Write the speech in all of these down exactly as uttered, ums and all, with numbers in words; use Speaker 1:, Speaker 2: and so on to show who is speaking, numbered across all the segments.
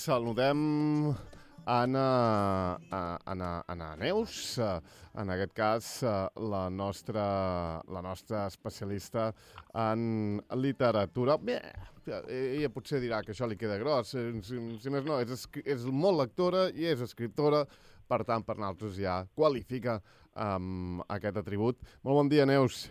Speaker 1: saludem Anna, Anna, Anna Neus, en aquest cas la nostra, la nostra especialista en literatura. Bé, ella potser dirà que això li queda gros, si, si més no, és, és molt lectora i és escriptora, per tant, per nosaltres ja qualifica um, aquest atribut. Molt bon dia, Neus.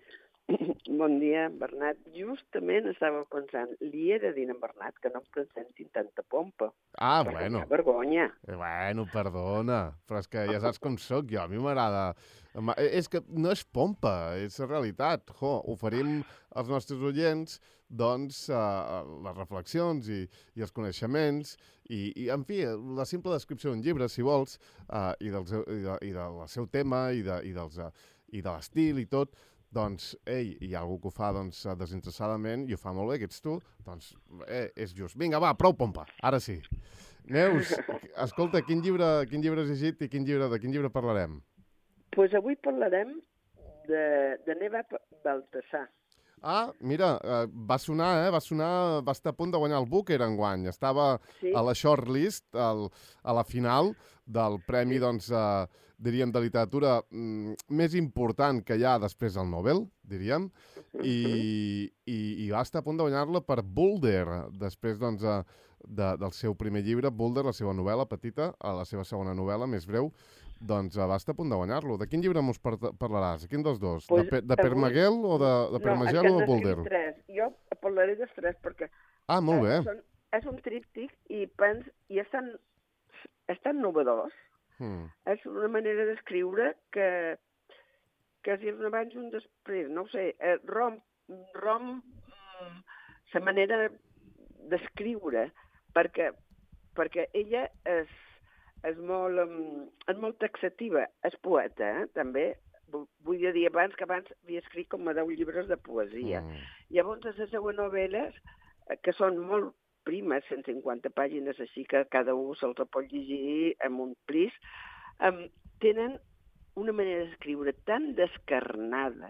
Speaker 2: Bon dia, Bernat. Justament estava pensant, li he de dir a en Bernat que no em presentin tanta pompa.
Speaker 1: Ah,
Speaker 2: perquè
Speaker 1: bueno.
Speaker 2: Hi ha vergonya.
Speaker 1: Eh, bueno, perdona, però és que ja saps com soc jo, a mi m'agrada... És que no és pompa, és realitat. Jo, oferim als nostres oients, doncs, uh, les reflexions i, i els coneixements i, i, en fi, la simple descripció d'un llibre, si vols, uh, i, del seu, i, de, i del seu tema i de, i dels, uh, i de l'estil i tot. Doncs, ei, hi ha algú que ho fa doncs, desinteressadament i ho fa molt bé, que ets tu, doncs eh, és just. Vinga, va, prou pompa, ara sí. Neus, escolta, quin llibre, quin llibre has llegit i quin llibre, de quin llibre parlarem?
Speaker 2: Doncs pues avui parlarem de, de Neva Baltasar.
Speaker 1: Ah, mira, eh, va sonar, eh? Va sonar, va estar a punt de guanyar el Booker enguany. Estava sí. a la shortlist, al, a la final del premi, sí. doncs, eh, diríem, de literatura mm, més important que hi ha després del Nobel, diríem, i, i, i va estar a punt de guanyar-la per Boulder, després, doncs, eh, de, del seu primer llibre, Boulder, la seva novel·la petita, a la seva segona novel·la, més breu, doncs va estar a punt de guanyar-lo. De quin llibre mos par parlaràs? Quin dels dos? Pues, de, de Permagel o de, de Permagel
Speaker 2: no,
Speaker 1: o de Boulder?
Speaker 2: Tres. Jo parlaré dels tres perquè
Speaker 1: ah, molt bé.
Speaker 2: Eh, són, és un tríptic i, pens, i és, tan, és tan novedós. Hmm. És una manera d'escriure que, que si és un abans i un després, no ho sé, eh, rom, rom la manera d'escriure, perquè, perquè ella és és molt, um, és molt taxativa. És poeta, eh, també. Vull dir abans que abans havia escrit com a deu llibres de poesia. Mm. Llavors, les seues novel·les, que són molt primes, cent cinquanta pàgines, així que cada un se'ls pot llegir amb un plis, um, tenen una manera d'escriure tan descarnada,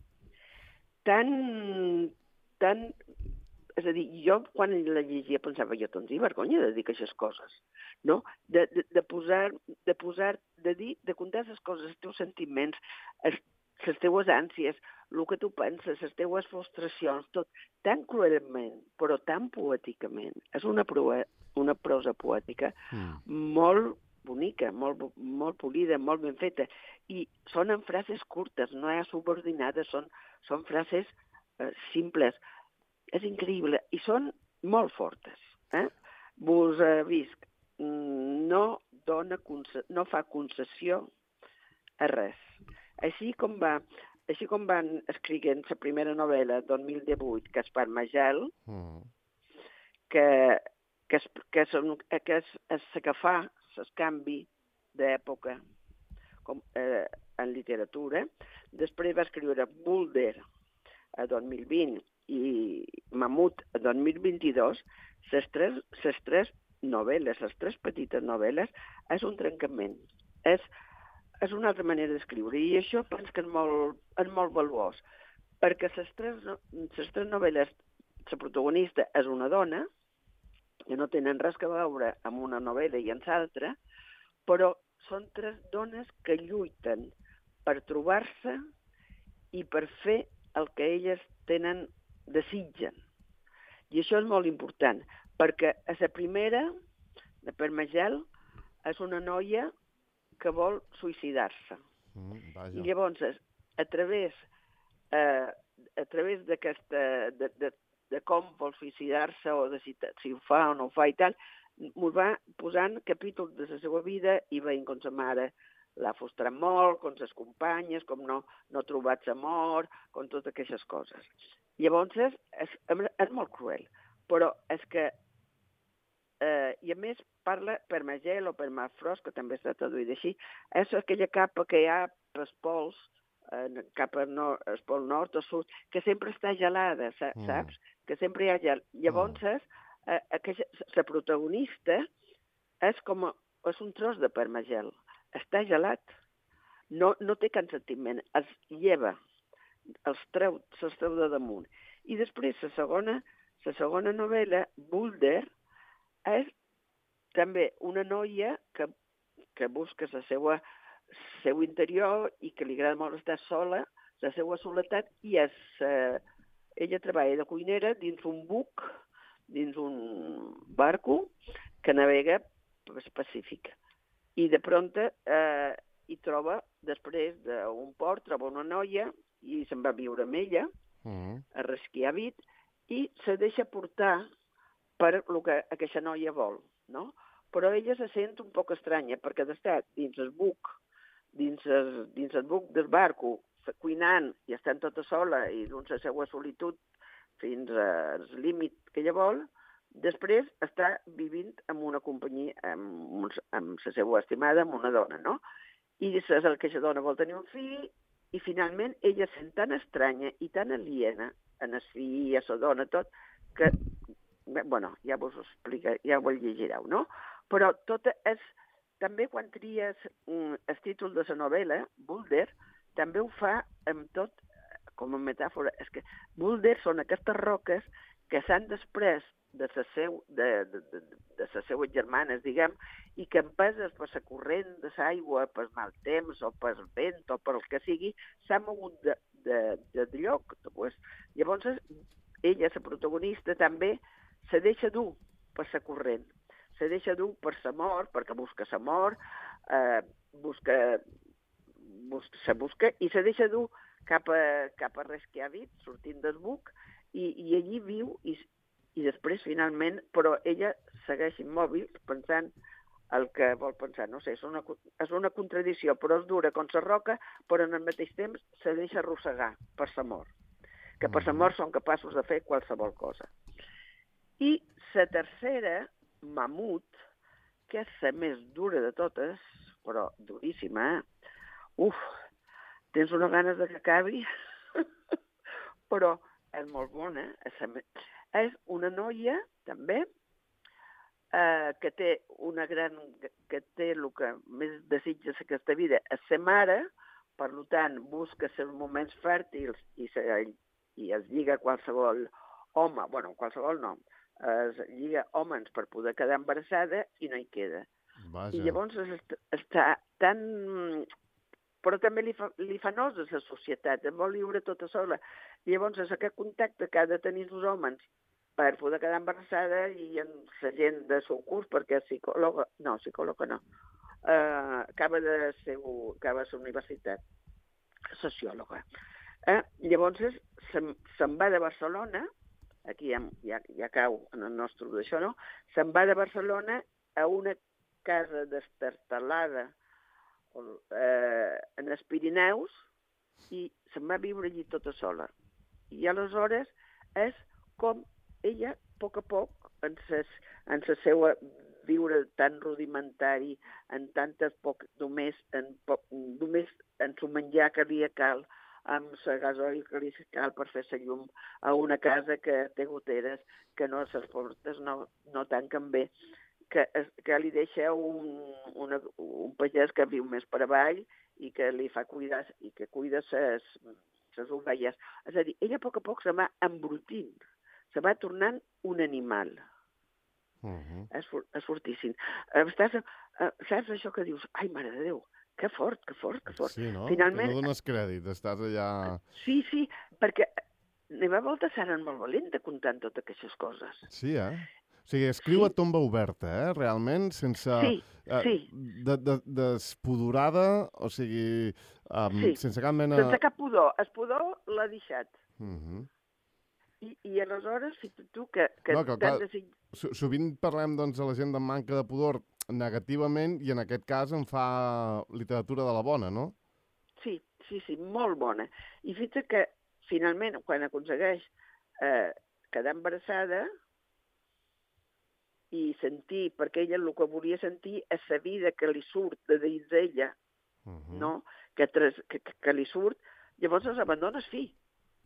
Speaker 2: tan... tan és a dir, jo quan la llegia pensava, jo tens vergonya de dir aquestes coses, no? De, de, de posar, de posar, de dir, de contar les coses, els teus sentiments, els, les teues ànsies, el que tu penses, les teues frustracions, tot tan cruelment, però tan poèticament. És una, proa, una prosa poètica mm. molt bonica, molt, molt polida, molt ben feta, i són en frases curtes, no hi ha subordinades, són, són frases eh, simples. És increïble, i són molt fortes. Eh? Vos eh, visc, no, dona, no fa concessió a res. Així com, va, així com van escrivint la primera novel·la, dos mil divuit, que és Permagel, mm. que, que, és, que, és, que és, és la que fa el canvi d'època eh, en literatura. Després va escriure Boulder a dos mil vint, i Mamut a dos mil vint-i-dos, les tres, les tres novel·les, les tres petites novel·les, és un trencament. És, és una altra manera d'escriure. I això penso que és molt, és molt valuós. Perquè les tres, les tres novel·les, la protagonista és una dona, que no tenen res a veure amb una novel·la i amb l'altra, però són tres dones que lluiten per trobar-se i per fer el que elles tenen desitgen. I això és molt important, perquè a la primera, de Permagel, és una noia que vol suïcidar-se. Mm, I llavors, a través, eh, a través d'aquesta, de, de, de com vol suïcidar-se, o de si, si ho fa o no ho fa i tal, m'ho va posant capítols de la seva vida i veient com sa mare l'ha frustrat molt, com les companyes, com no, no ha trobat amor, com totes aquestes coses. Llavors, és, és molt cruel, però és que, eh, i a més parla Permagel o Permafrost, que també està traduït així, és aquella capa que hi ha pels pols, eh, cap al nord, el pol nord o sud, que sempre està gelada, saps? Mm. Que sempre hi ha gel. Llavors, mm. eh, aquella, la protagonista és com a, és un tros de Permagel, està gelat, no, no té cap sentiment, es lleva, els treu, se'ls treu de damunt. I després la segona, la segona novel·la, Boulder, és també una noia que, que busca la seva seu interior i que li agrada molt estar sola, la seva soledat, i és, eh, ella treballa de cuinera dins un buc, dins un barco que navega pel Pacífic. I de pronte eh, hi troba, després d'un port, troba una noia i se'n va viure amb ella, mm. a Reykjavik, i se deixa portar per el que aquesta noia vol, no? Però ella se sent un poc estranya, perquè d'estar dins el buc, dins el, dins el buc del barco, cuinant i estant tota sola i doncs la seva solitud fins al límit que ella vol, després està vivint en una companyia, amb, amb la seva estimada, amb una dona, no? I és el que aquesta dona vol tenir un fill, i finalment ella sent tan estranya i tan aliena en el fill i a la dona, tot, que, bueno, ja vos ho explica, ja ho llegireu, no? Però tot és, també quan tries el títol de la novel·la, Boulder, també ho fa amb tot, com a metàfora, és que Boulder són aquestes roques que s'han després de les seu, de, de, de, de les seues germanes, diguem, i que empeses per la corrent de l'aigua, per mal temps, o per vent, o per el que sigui, s'ha mogut de, de, de, de lloc. Pues, llavors, ella, la protagonista, també se deixa dur per la corrent. Se deixa dur per la mort, perquè busca la mort, eh, busca, busca, se busca, i se deixa dur cap a, cap a Reykjavik, sortint del buc, i, i allí viu, i, i després, finalment, però ella segueix immòbil, pensant el que vol pensar. No sé, és una, és una contradicció, però és dura com la roca, però en el mateix temps se deixa arrossegar per la mort, que per la mort són capaços de fer qualsevol cosa. I la tercera, Mamut, que és la més dura de totes, però duríssima, eh? Uf, tens unes ganes de que acabi, però és molt bona. És una noia, també, eh, que té una gran... que té el que més desitja aquesta vida, és ser mare, per tant, busca els moments fèrtils i, se, i es lliga a qualsevol home, bueno, qualsevol no, es lliga homes per poder quedar embarassada i no hi queda. Vaja. I llavors està tan... però també li fa, li fa nosa a la societat, en vol viure tota sola. Llavors és aquest contacte que ha de tenir els homes per poder quedar embarassada i en la gent de seu curs, perquè és psicòloga, no, psicòloga no, uh, acaba de ser, acaba de ser universitat, sociòloga. Eh? Llavors se'n se va de Barcelona, aquí ja, ja, ja cau en el nostre d'això, no? Se'n va de Barcelona a una casa destartalada eh, en els Pirineus i se'n va viure allí tota sola. I aleshores és com ella, a poc a poc, en ses, en la seva viure tan rudimentari, en tantes poc, només en, poc, només en su menjar que li cal, amb la gasoil que li cal per fer la llum, a una casa que té goteres, que no les portes no, no tanquen bé, que, que li deixa un, una, un pagès que viu més per avall i que li fa cuidar, i que cuida ses, ses ovelles. És a dir, ella a poc a poc se va embrutint, se va tornant un animal. Uh-huh. És, és fortíssim. Estàs, saps això que dius? Ai, mare de Déu, que fort, que fort, que fort.
Speaker 1: Sí, no?
Speaker 2: Finalment,
Speaker 1: que no dones crèdit, estàs allà...
Speaker 2: Sí, sí, perquè la meva volta seran molt valenta contant totes aquestes coses.
Speaker 1: Sí, eh? O sigui, escriu sí. a tomba oberta, eh? Realment, sense...
Speaker 2: Sí,
Speaker 1: eh,
Speaker 2: sí.
Speaker 1: De, de, despodurada, o sigui, um,
Speaker 2: sí.
Speaker 1: sense cap mena...
Speaker 2: Sense cap pudor. El pudor l'ha deixat.
Speaker 1: Uh-huh.
Speaker 2: I, I aleshores, si tu que... que,
Speaker 1: no, que clar,
Speaker 2: desig...
Speaker 1: sovint parlem doncs, de la gent de manca de pudor negativament i en aquest cas en fa literatura de la bona, no?
Speaker 2: Sí, sí, sí, molt bona. I fins que finalment, quan aconsegueix eh, quedar embarassada i sentir, perquè ella el que volia sentir és la vida que li surt de dins d'ella, uh-huh. no? que, tres, que, que li surt, llavors es abandona el fill.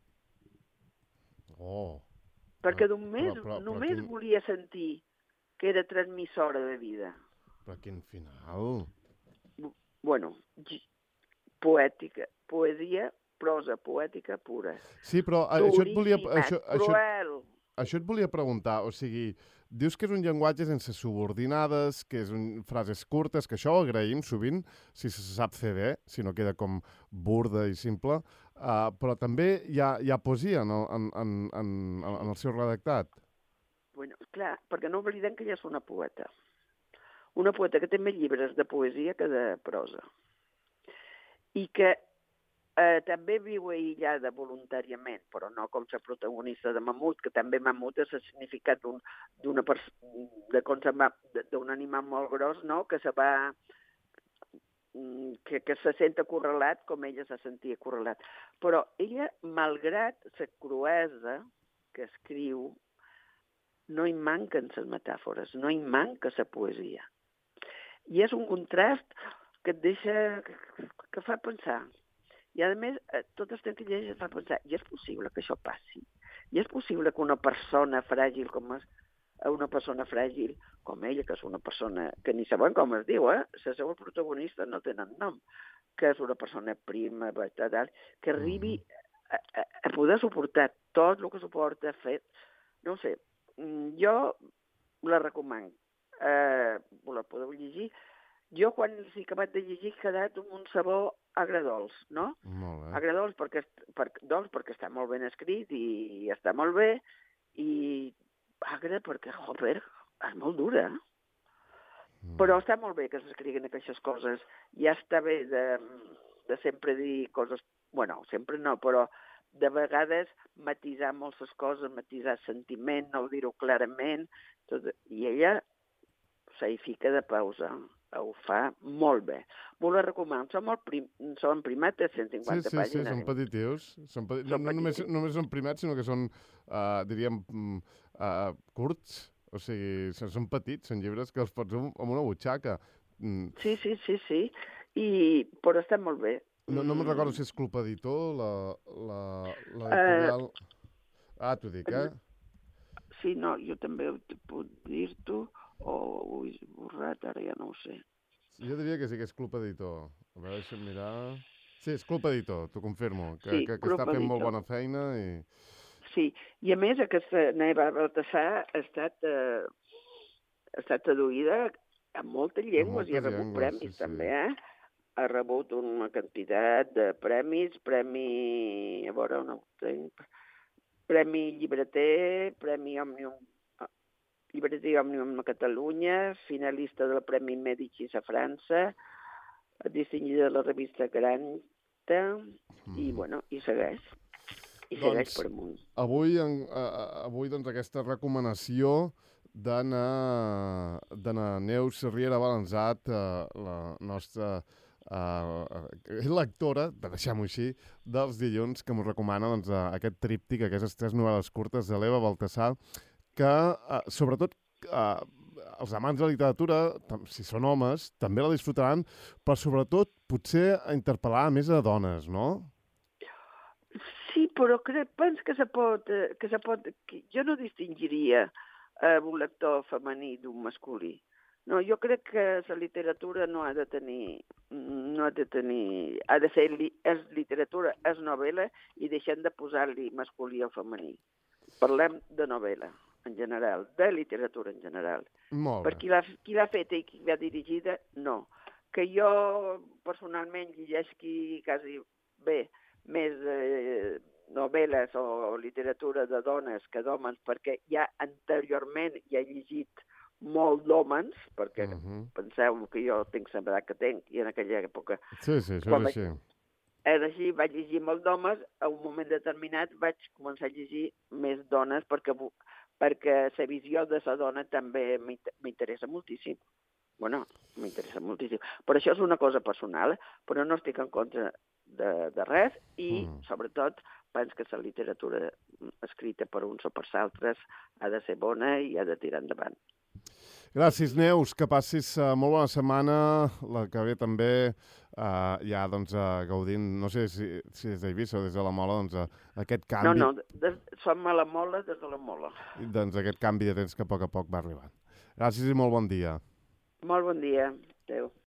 Speaker 1: Oh.
Speaker 2: Perquè només, però, però, només però quin... volia sentir que era transmissora de vida.
Speaker 1: Però quin final?
Speaker 2: Bueno, poètica, poesia, prosa poètica pura.
Speaker 1: Sí, però Duríssima, això et volia... Això,
Speaker 2: cruel.
Speaker 1: això et volia preguntar, o sigui, dius que és un llenguatge sense subordinades, que és un, frases curtes, que això ho agraïm sovint, si se sap fer bé, si no queda com burda i simple, uh, però també hi ha, hi ha poesia en el, en, en, en, en el seu redactat.
Speaker 2: Bueno, clar, perquè no oblidem que ella és una poeta. Una poeta que té més llibres de poesia que de prosa. I que eh, també viu aïllada voluntàriament, però no com la protagonista de Mamut, que també Mamut és el significat d'una persona, d'un animal molt gros, no?, que se va que, que se sent acorralat com ella se sentia acorralat. Però ella, malgrat la cruesa que escriu, no hi manquen les metàfores, no hi manca la poesia. I és un contrast que et deixa, que fa pensar. I, a més, tot el temps que llegeix fa pensar, i és possible que això passi? I és possible que una persona fràgil com és, una persona fràgil com ella, que és una persona que ni sabem com es diu, eh? Les seves protagonistes no tenen nom, que és una persona prima, tal, que arribi a, a, a poder suportar tot el que suporta, fet, no ho sé, jo la recomano. Eh, la podeu llegir. Jo, quan s'he acabat de llegir, he quedat amb un sabor agradols, no?
Speaker 1: Molt bé.
Speaker 2: Agradols perquè, per, doncs, perquè està molt ben escrit i, i està molt bé, i agre perquè, joder, és molt dura. Mm. Però està molt bé que s'escriguin aquestes coses. Ja està bé de, de sempre dir coses... Bueno, sempre no, però de vegades matisar moltes coses, matisar sentiment, no dir-ho clarament, tot, i ella s'hi fica de pausa. Ho fa molt bé. M'ho la recomano. Són, molt prim... són primats de cent cinquanta
Speaker 1: sí, sí,
Speaker 2: pàgines.
Speaker 1: Sí, són petitius. Són peti...
Speaker 2: són
Speaker 1: no, no només, només són primats, sinó que són, uh, diríem, uh, curts. O sigui, són petits, són llibres que els pots amb una butxaca. Mm.
Speaker 2: Sí, sí, sí, sí. I... Però està molt bé.
Speaker 1: No, no me'n recordo si és culpa editor, la, la, la editorial... Uh, ah, t'ho dic, eh?
Speaker 2: Sí, no, jo també puc dir-t'ho, o ho he borrat, ara ja no ho sé.
Speaker 1: Jo diria que sí que és culpa editor. A veure, deixa'm mirar... Sí, és culpa editor, t'ho confirmo, que,
Speaker 2: sí,
Speaker 1: que, que està fent editor. Molt bona feina i...
Speaker 2: Sí, i a més aquesta Neva Baltasar ha estat, eh, ha estat traduïda a moltes llengües, moltes i ha rebut llengües, premis sí, també, sí. eh? Ha rebut una quantitat de premis, premi, a veure on ho tinc, premi llibreter, premi Òmnium, llibreter Òmnium a Catalunya, finalista del Premi Mèdicis a França, distingida de la revista Granta, mm. i bueno, i segueix. I segueix doncs, per amunt.
Speaker 1: Avui, en, uh, avui doncs, aquesta recomanació de na Neus Riera Balanzat, uh, la nostra uh, lectora, deixem-ho així, dels dilluns, que m'ho recomana doncs, uh, aquest tríptic, aquestes tres novel·les curtes de l'Eva Baltasar, que, uh, sobretot, uh, els amants de la literatura, si són homes, també la disfrutaran, però sobretot potser a interpel·lar més a dones, no?
Speaker 2: Sí, però crec, penso que se pot... Que se pot que jo no distingiria eh, un lector femení d'un masculí. No, jo crec que la literatura no ha de tenir... No ha de tenir... Ha de ser li, és literatura, és novel·la, i deixem de posar-li masculí o femení. Parlem de novel·la, en general, de literatura en general.
Speaker 1: Molt bé.
Speaker 2: Per qui l'ha, qui l'ha feta i qui l'ha dirigida, no. Que jo, personalment, llegeixi quasi bé més eh, novel·les o literatura de dones que d'homes, perquè ja anteriorment ja he llegit molt d'homes, perquè uh -huh. penseu que jo tinc l'edat que tinc, i en aquella època...
Speaker 1: Sí, sí, això és així.
Speaker 2: És així, vaig llegir molt d'homes, a un moment determinat vaig començar a llegir més dones, perquè, perquè la visió de la dona també m'interessa moltíssim. Bueno, m'interessa moltíssim. Però això és una cosa personal, però no estic en contra de, de res, i mm. sobretot penso que la literatura escrita per uns o per altres ha de ser bona i ha de tirar endavant.
Speaker 1: Gràcies, Neus, que passis uh, molt bona setmana, la que ve també uh, ja doncs, uh, gaudint, no sé si, si des d'Eivissa o des de la Mola, doncs, uh, aquest canvi...
Speaker 2: No, no, des, som a la Mola des de la Mola.
Speaker 1: Doncs aquest canvi de temps que a poc a poc va arribant. Gràcies i molt bon dia.
Speaker 2: Molt bon dia. Adéu.